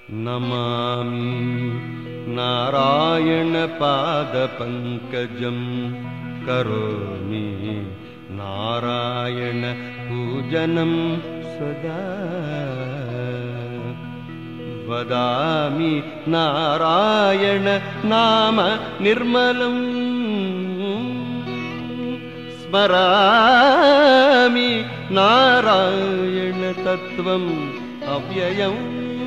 ನಮಾಮಿ ನಾರಾಯಣ ಪಾದ ಪಂಕಜಂ ಕರೋಮಿ ನಾರಾಯಣ ಪೂಜನಂ ಸದಾ ವದಾಮಿ ನಾರಾಯಣ ನಾಮ ನಿರ್ಮಲಂ ಸ್ಮರಾಮಿ ನಾರಾಯಣ ತತ್ವಂ ಅವ್ಯಯಂ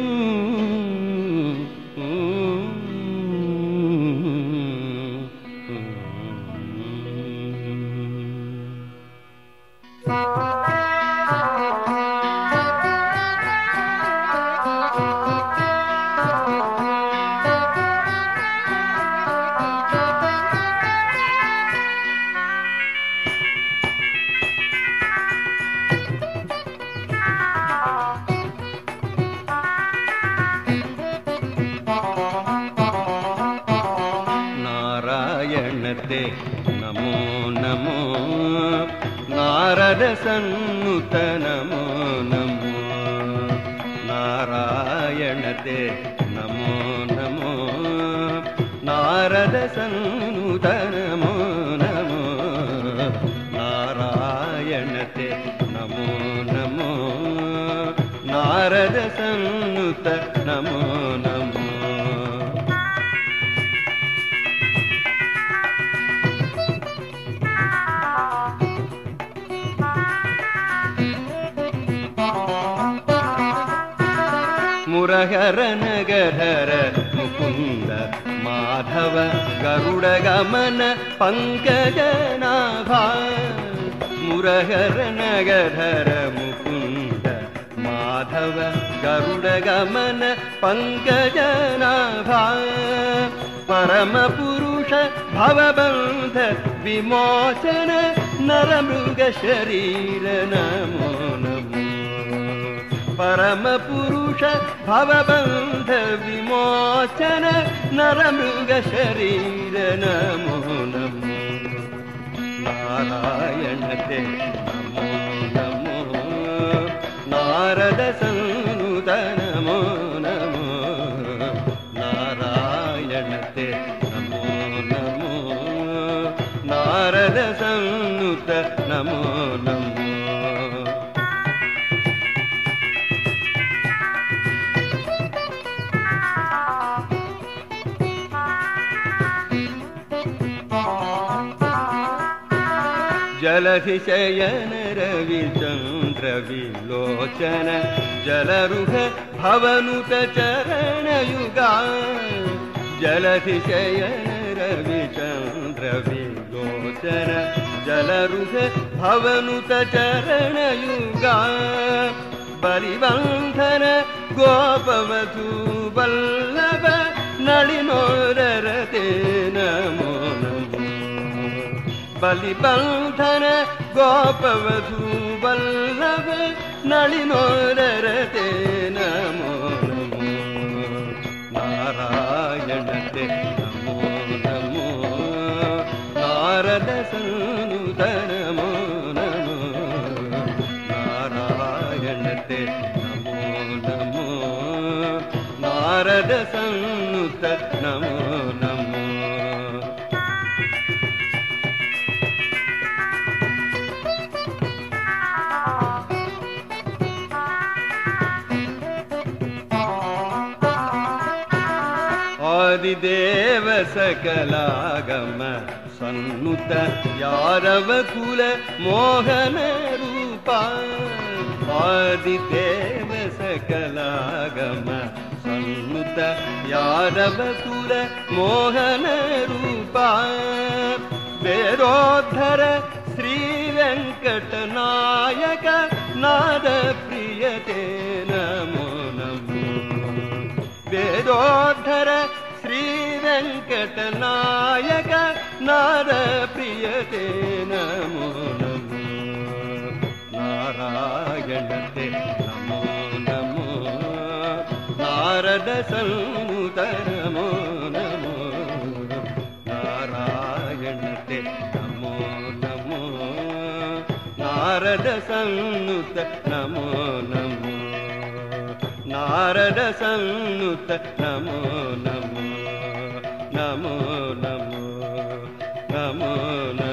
ನಮೋ ನಮೋ ನಾರದ ಸನ್ನುತ ನಮೋ ನಮೋ ನಾರಾಯಣತೆ ನಮೋ ನಮೋ ನಾರದ ಸನ್ನುತ ನಮೋ ನಮೋ ನಾರಾಯಣತೆ ನಮೋ ನಮೋ ನಾರದ ಸನ್ನುತ ನಮೋ ನಮೋ ಮುರಹರ ನಗಧರ ಮುಕುಂದ ಮಾಧವ ಗರುಡ ಗಮನ ಪಂಕಜನಾಭ ಮುರಹರ ನಗಧರ ಮುಕುಂದ ಮಾಧವ ಗರುಡ ಗಮನ ಪಂಕಜನಾಭ ಪರಮ ಪುರುಷ ಭವಬಂಧ ವಿಮೋಚನ ನರಮೃಗ ಶರೀರ ನಮೋ ನಮೋ ಪರಮ ಪುರುಷ ಭವಬಂಧ ವಿಮೋಚನ ನರಮೃಗ ಶರೀರ ನಮೋ ನಮೋ ನಾರಾಯಣತೆ ನಮೋ ನಮೋ ನಾರದ ಸನ್ನುತ ನಮೋ ನಮೋ ನಾರಾಯಣತೆ ನಮೋ ನಮೋ ನಾರದ ಸನ್ನುತ ನಮೋ ನಮೋ ಜಲಧಿಶಯನ ರವಿಚಂದ್ರ ವಿಲೋಚನ ಜಲರುಹ ಭವನುತ ಚರಣಯುಗ ಜಲಧಿಶಯನ ರವಿಚಂದ್ರ ವಿಲೋಚನ ಜಲರುಹ ಭವನುತ ಚರಣಯುಗ ಬಲಿಬಂಧನ ಗೋಪವಧೂ ವಲ್ಲಭ ನಳಿನೋರರತೆ ನಮೋ ನಮೋ ಬಲಿಬಂಧನ ಗೋಪವಧೂ ವಲ್ಲಭ ನಳಿನೋರರತೆ ನಮೋ ನಮೋ ನಾರಾಯಣತೆ ನಮೋ ನಮೋ ನಾರದ ಸನ್ನುತ ನಮೋ ನಮೋ ನಾರಾಯಣತೆ ನಮೋ ನಮೋ ನಾರದ ಸನ್ನುತ ನಮೋ ನಮೋ ಆದಿದೇವ ಸಕಲಾಗಮ ಸನ್ನುತ ಯಾರವ ಕುಲ ಮೋಹನ ರೂಪ ಆದಿದೇವ ಸಕಲಾಗಮ ಸನ್ನುತ ಯಾರವ ಕುಲ ಮೋಹನ ರೂಪ ವೇದೋದ್ಧರ ಶ್ರೀ ವೆಂಕಟನಾಯಕ ನಾದ ಪ್ರಿಯತೆ ನಮೋ ನಮೋ ವೇದೋದ್ಧರ ಶ್ರೀ ವೆಂಕಟನಾಯಕ ನಾದ ಪ್ರಿಯತೆ ನಮೋ ನಮೋ ನಾರಾಯಣತೆ ನಮೋ ನಮೋ ನಾರದ ಸನ್ನುತ ನಮೋ ನಮೋ ನಾರಾಯಣತೆ ನಮೋ ನಮೋ ನಾರದ ಸನ್ನುತ ನಮೋ ನಮೋ ನಾರದ ಸಂನುತ ನಮೋ ನಮೋ ನಮೋ ನಮೋ ನಮೋ ನಮೋ